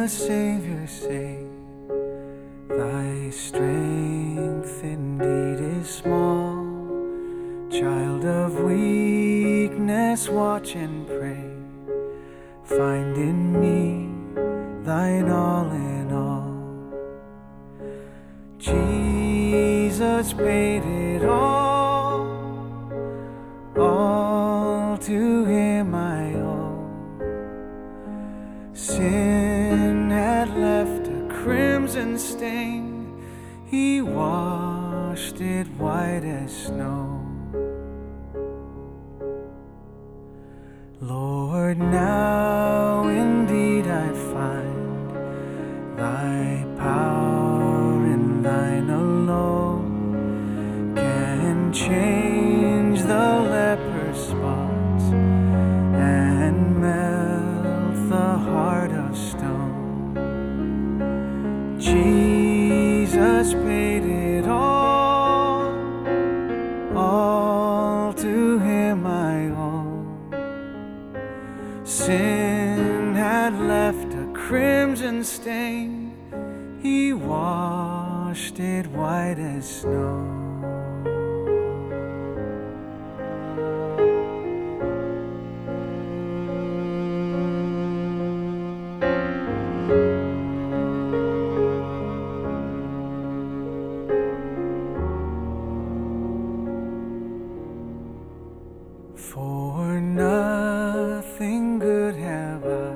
Savior say, thy strength indeed is small. Child of weakness, watch and pray. Find in me thine all in all. Jesus paid it all to him I owe. Sin had left a crimson stain, he washed it white as snow. Lord, now indeed I find thy power in thine alone can change the leper's spots and melt the heart of stone. Jesus paid it all to him I owe. Sin had left a crimson stain, he washed it white as snow. For nothing good have I,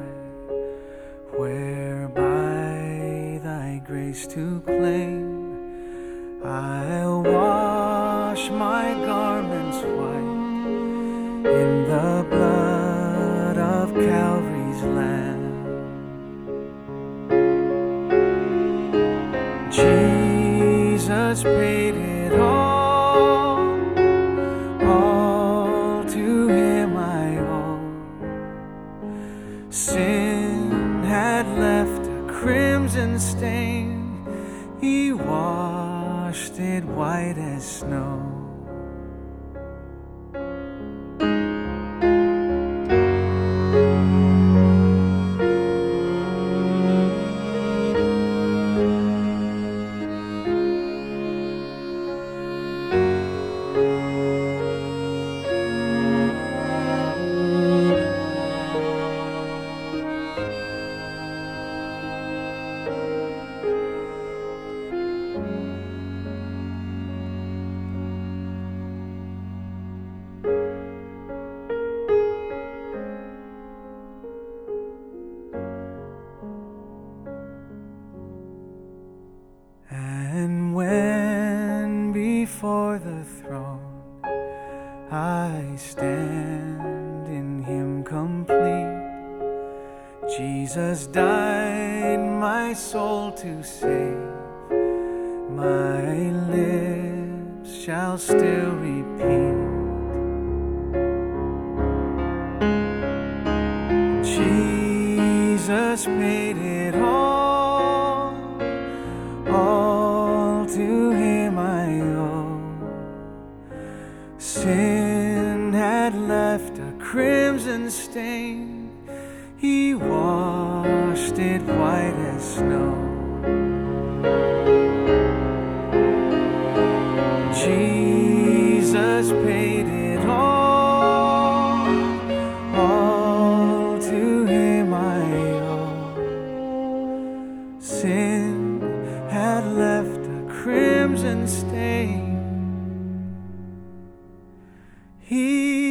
whereby thy grace to claim. I'll wash my garments white in the blood of Calvary's Lamb. Jesus paid it all to him I owe. Sin had left a crimson stain, he washed it white as snow. And when before the throne I stand in him complete, Jesus died my soul to save, my lips shall still repeat, Jesus paid it all to him I owe. Sin had left a crimson stain, he washed it white as snow. Jesus paid it all to him I owe. Sin had left a crimson stain, he